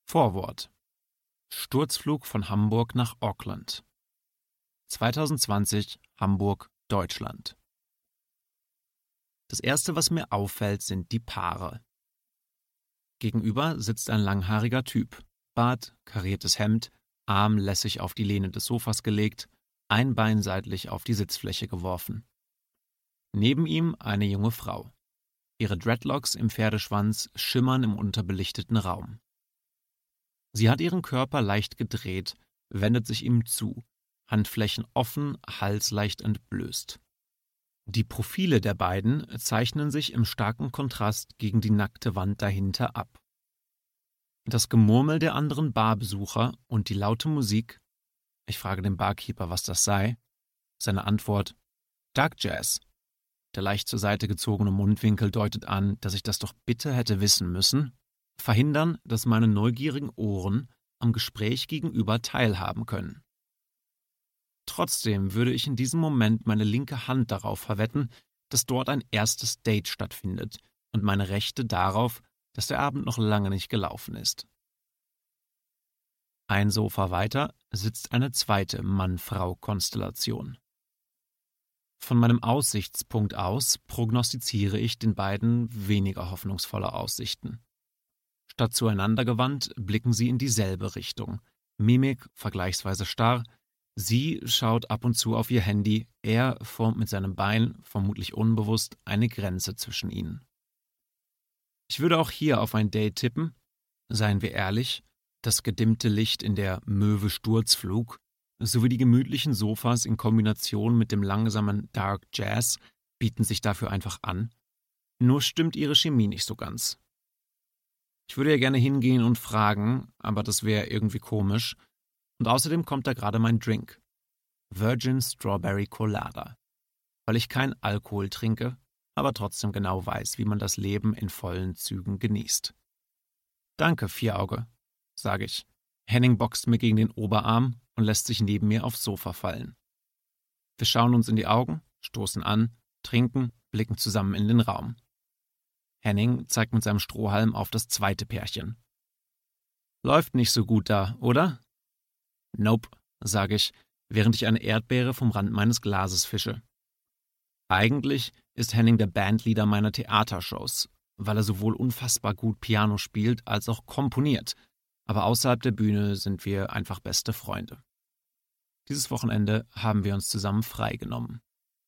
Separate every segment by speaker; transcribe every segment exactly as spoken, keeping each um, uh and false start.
Speaker 1: Vorwort: Sturzflug von Hamburg nach Auckland. zwanzig zwanzig, Hamburg, Deutschland. Das erste, was mir auffällt, sind die Paare. Gegenüber sitzt ein langhaariger Typ. Bart, kariertes Hemd, Arm lässig auf die Lehne des Sofas gelegt, ein Bein seitlich auf die Sitzfläche geworfen. Neben ihm eine junge Frau. Ihre Dreadlocks im Pferdeschwanz schimmern im unterbelichteten Raum. Sie hat ihren Körper leicht gedreht, wendet sich ihm zu, Handflächen offen, Hals leicht entblößt. Die Profile der beiden zeichnen sich im starken Kontrast gegen die nackte Wand dahinter ab. Das Gemurmel der anderen Barbesucher und die laute Musik, ich frage den Barkeeper, was das sei, seine Antwort: Dark Jazz. Der leicht zur Seite gezogene Mundwinkel deutet an, dass ich das doch bitte hätte wissen müssen, verhindern, dass meine neugierigen Ohren am Gespräch gegenüber teilhaben können. Trotzdem würde ich in diesem Moment meine linke Hand darauf verwetten, dass dort ein erstes Date stattfindet und meine rechte darauf, dass der Abend noch lange nicht gelaufen ist. Ein Sofa weiter sitzt eine zweite Mann-Frau-Konstellation. Von meinem Aussichtspunkt aus prognostiziere ich den beiden weniger hoffnungsvolle Aussichten. Statt zueinander gewandt, blicken sie in dieselbe Richtung. Mimik vergleichsweise starr. Sie schaut ab und zu auf ihr Handy, er formt mit seinem Bein, vermutlich unbewusst, eine Grenze zwischen ihnen. Ich würde auch hier auf ein Date tippen. Seien wir ehrlich, das gedimmte Licht in der Möwe Sturzflug sowie die gemütlichen Sofas in Kombination mit dem langsamen Dark Jazz bieten sich dafür einfach an. Nur stimmt ihre Chemie nicht so ganz. Ich würde ja gerne hingehen und fragen, aber das wäre irgendwie komisch. Und außerdem kommt da gerade mein Drink. Virgin Strawberry Colada. Weil ich kein Alkohol trinke, aber trotzdem genau weiß, wie man das Leben in vollen Zügen genießt. Danke, Vierauge, sage ich. Henning boxt mir gegen den Oberarm und lässt sich neben mir aufs Sofa fallen. Wir schauen uns in die Augen, stoßen an, trinken, blicken zusammen in den Raum. Henning zeigt mit seinem Strohhalm auf das zweite Pärchen. Läuft nicht so gut da, oder? Nope, sage ich, während ich eine Erdbeere vom Rand meines Glases fische. Eigentlich ist Henning der Bandleader meiner Theatershows, weil er sowohl unfassbar gut Piano spielt als auch komponiert. Aber außerhalb der Bühne sind wir einfach beste Freunde. Dieses Wochenende haben wir uns zusammen freigenommen.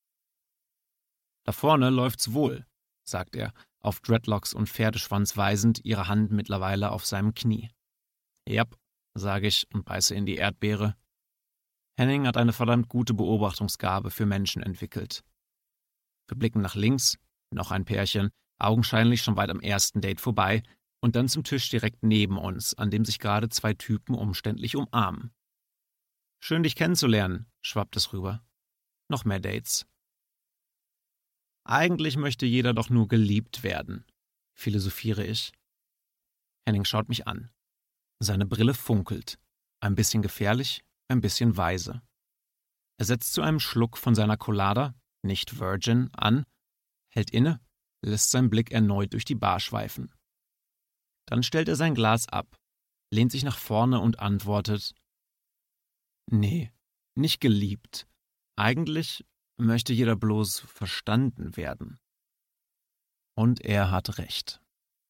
Speaker 1: Da vorne läuft's wohl, sagt er, auf Dreadlocks und Pferdeschwanz weisend, ihre Hand mittlerweile auf seinem Knie. Jap, sage ich und beiße in die Erdbeere. Henning hat eine verdammt gute Beobachtungsgabe für Menschen entwickelt. Wir blicken nach links, noch ein Pärchen, augenscheinlich schon weit am ersten Date vorbei, und dann zum Tisch direkt neben uns, an dem sich gerade zwei Typen umständlich umarmen. Schön, dich kennenzulernen, schwappt es rüber. Noch mehr Dates. Eigentlich möchte jeder doch nur geliebt werden, philosophiere ich. Henning schaut mich an. Seine Brille funkelt. Ein bisschen gefährlich, ein bisschen weise. Er setzt zu einem Schluck von seiner Colada, nicht Virgin, an, hält inne, lässt seinen Blick erneut durch die Bar schweifen. Dann stellt er sein Glas ab, lehnt sich nach vorne und antwortet: Nee, nicht geliebt. Eigentlich möchte jeder bloß verstanden werden. Und er hat recht.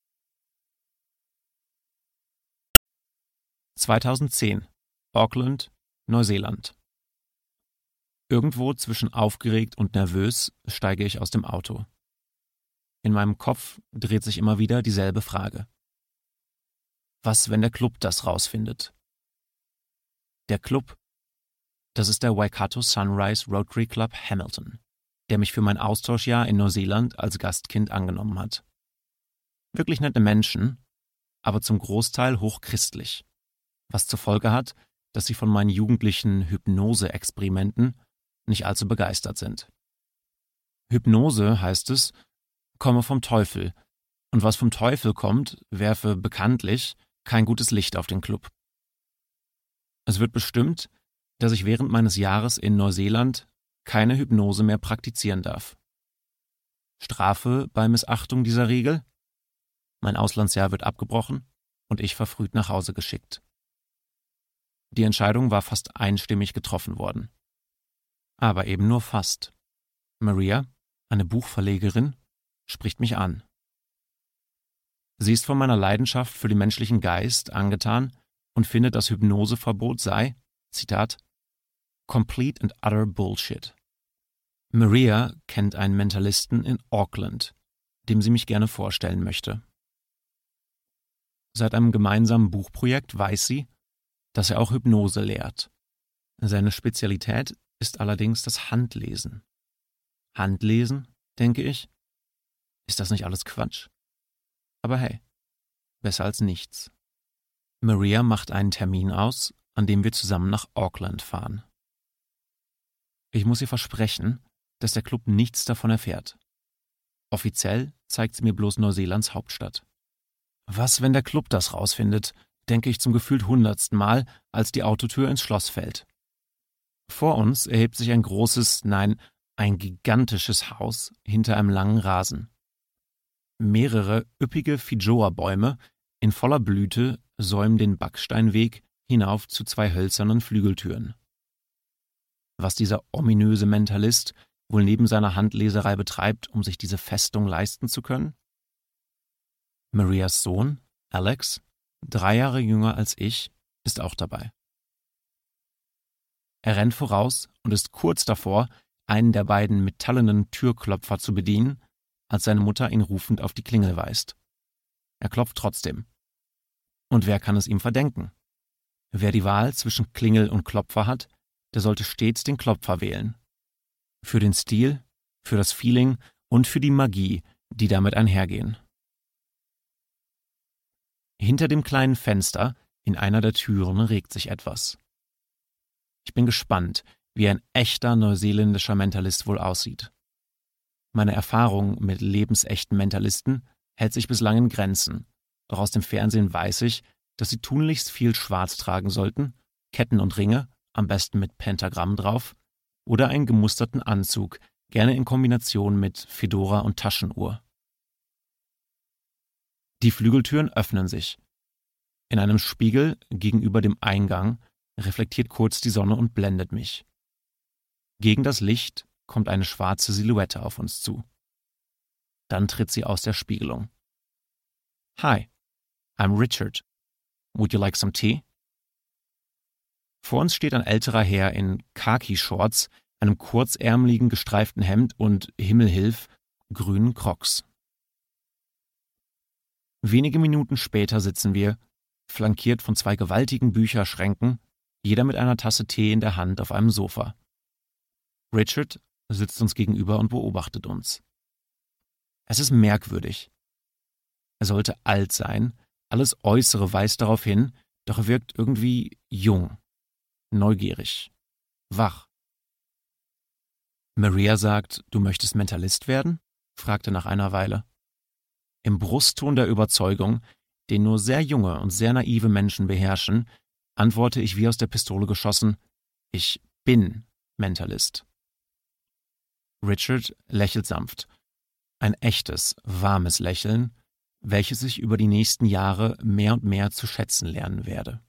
Speaker 1: zweitausendzehn, Auckland, Neuseeland. Irgendwo zwischen aufgeregt und nervös steige ich aus dem Auto. In meinem Kopf dreht sich immer wieder dieselbe Frage. Was, wenn der Club das rausfindet? Der Club, das ist der Waikato Sunrise Rotary Club Hamilton, der mich für mein Austauschjahr in Neuseeland als Gastkind angenommen hat. Wirklich nette Menschen, aber zum Großteil hochchristlich, was zur Folge hat, dass sie von meinen jugendlichen Hypnose-Experimenten nicht allzu begeistert sind. Hypnose, heißt es, komme vom Teufel, und was vom Teufel kommt, werfe bekanntlich kein gutes Licht auf den Club. Es wird bestimmt, dass ich während meines Jahres in Neuseeland keine Hypnose mehr praktizieren darf. Strafe bei Missachtung dieser Regel? Mein Auslandsjahr wird abgebrochen, und ich verfrüht nach Hause geschickt. Die Entscheidung war fast einstimmig getroffen worden. Aber eben nur fast. Maria, eine Buchverlegerin, spricht mich an. Sie ist von meiner Leidenschaft für den menschlichen Geist angetan und findet, das Hypnoseverbot sei, Zitat, complete and utter bullshit. Maria kennt einen Mentalisten in Auckland, dem sie mich gerne vorstellen möchte. Seit einem gemeinsamen Buchprojekt weiß sie, dass er auch Hypnose lehrt. Seine Spezialität ist allerdings das Handlesen. Handlesen, denke ich? Ist das nicht alles Quatsch? Aber hey, besser als nichts. Maria macht einen Termin aus, an dem wir zusammen nach Auckland fahren. Ich muss ihr versprechen, dass der Club nichts davon erfährt. Offiziell zeigt sie mir bloß Neuseelands Hauptstadt. Was, wenn der Club das rausfindet, denke ich zum gefühlt hundertsten Mal, als die Autotür ins Schloss fällt. Vor uns erhebt sich ein großes, nein, ein gigantisches Haus hinter einem langen Rasen. Mehrere üppige Fijoa-Bäume in voller Blüte säumen den Backsteinweg hinauf zu zwei hölzernen Flügeltüren. Was dieser ominöse Mentalist wohl neben seiner Handleserei betreibt, um sich diese Festung leisten zu können? Marias Sohn, Alex, drei Jahre jünger als ich, ist auch dabei. Er rennt voraus und ist kurz davor, einen der beiden metallenen Türklopfer zu bedienen, als seine Mutter ihn rufend auf die Klingel weist. Er klopft trotzdem. Und wer kann es ihm verdenken? Wer die Wahl zwischen Klingel und Klopfer hat, der sollte stets den Klopfer wählen. Für den Stil, für das Feeling und für die Magie, die damit einhergehen. Hinter dem kleinen Fenster in einer der Türen regt sich etwas. Ich bin gespannt, wie ein echter neuseeländischer Mentalist wohl aussieht. Meine Erfahrung mit lebensechten Mentalisten hält sich bislang in Grenzen, doch aus dem Fernsehen weiß ich, dass sie tunlichst viel Schwarz tragen sollten, Ketten und Ringe, am besten mit Pentagramm drauf, oder einen gemusterten Anzug, gerne in Kombination mit Fedora und Taschenuhr. Die Flügeltüren öffnen sich. In einem Spiegel gegenüber dem Eingang reflektiert kurz die Sonne und blendet mich. Gegen das Licht kommt eine schwarze Silhouette auf uns zu. Dann tritt sie aus der Spiegelung. Hi, I'm Richard. Would you like some tea? Vor uns steht ein älterer Herr in Khaki-Shorts, einem kurzärmeligen gestreiften Hemd und, Himmelhilf, grünen Crocs. Wenige Minuten später sitzen wir, flankiert von zwei gewaltigen Bücherschränken, jeder mit einer Tasse Tee in der Hand auf einem Sofa. Richard sitzt uns gegenüber und beobachtet uns. Es ist merkwürdig. Er sollte alt sein, alles Äußere weist darauf hin, doch er wirkt irgendwie jung, neugierig, wach. Maria sagt, du möchtest Mentalist werden? Fragte nach einer Weile. Im Brustton der Überzeugung, den nur sehr junge und sehr naive Menschen beherrschen, antworte ich wie aus der Pistole geschossen, ich bin Mentalist. Richard lächelt sanft. Ein echtes, warmes Lächeln, welches ich über die nächsten Jahre mehr und mehr zu schätzen lernen werde.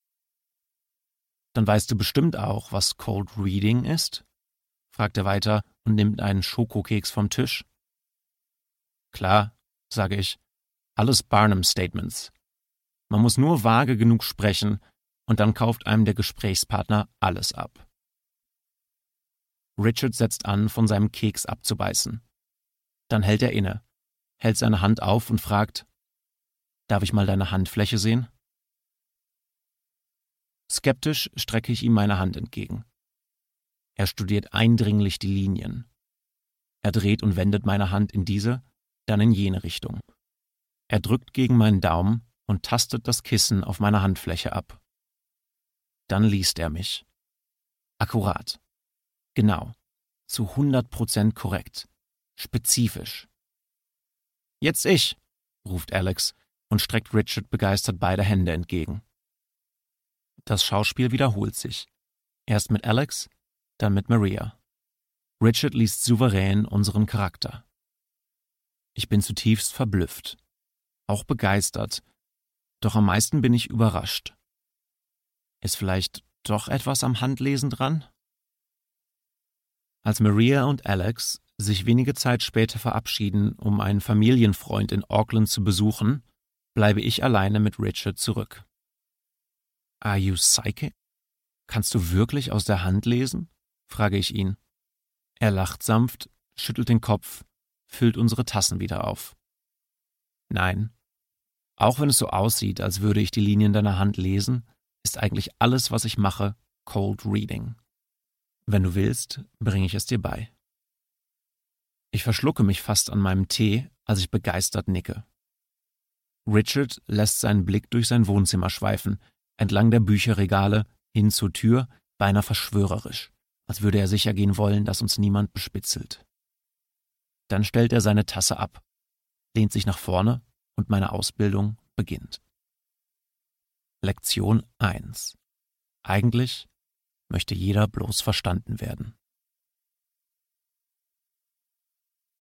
Speaker 1: Dann weißt du bestimmt auch, was Cold Reading ist? Fragt er weiter und nimmt einen Schokokeks vom Tisch. Klar, sage ich, alles Barnum-Statements. Man muss nur vage genug sprechen und dann kauft einem der Gesprächspartner alles ab. Richard setzt an, von seinem Keks abzubeißen. Dann hält er inne, hält seine Hand auf und fragt, darf ich mal deine Handfläche sehen? Skeptisch strecke ich ihm meine Hand entgegen. Er studiert eindringlich die Linien. Er dreht und wendet meine Hand in diese, dann in jene Richtung. Er drückt gegen meinen Daumen und tastet das Kissen auf meiner Handfläche ab. Dann liest er mich. Akkurat. Genau. Zu hundert Prozent korrekt. Spezifisch. Jetzt ich, ruft Alex und streckt Richard begeistert beide Hände entgegen. Das Schauspiel wiederholt sich. Erst mit Alex, dann mit Maria. Richard liest souverän unseren Charakter. Ich bin zutiefst verblüfft, auch begeistert, Doch am meisten bin ich überrascht. Ist vielleicht doch etwas am Handlesen dran? Als Maria und Alex sich wenige Zeit später verabschieden, um einen Familienfreund in Auckland zu besuchen, bleibe ich alleine mit Richard zurück. Are you psychic? Kannst du wirklich aus der Hand lesen? Frage ich ihn. Er lacht sanft, schüttelt den Kopf, füllt unsere Tassen wieder auf. Nein, auch wenn es so aussieht, als würde ich die Linien deiner Hand lesen, ist eigentlich alles, was ich mache, Cold Reading. Wenn du willst, bringe ich es dir bei. Ich verschlucke mich fast an meinem Tee, als ich begeistert nicke. Richard lässt seinen Blick durch sein Wohnzimmer schweifen, entlang der Bücherregale, hin zur Tür, beinahe verschwörerisch, als würde er sicher gehen wollen, dass uns niemand bespitzelt. Dann stellt er seine Tasse ab, lehnt sich nach vorne und meine Ausbildung beginnt. Lektion eins. Eigentlich möchte jeder bloß verstanden werden.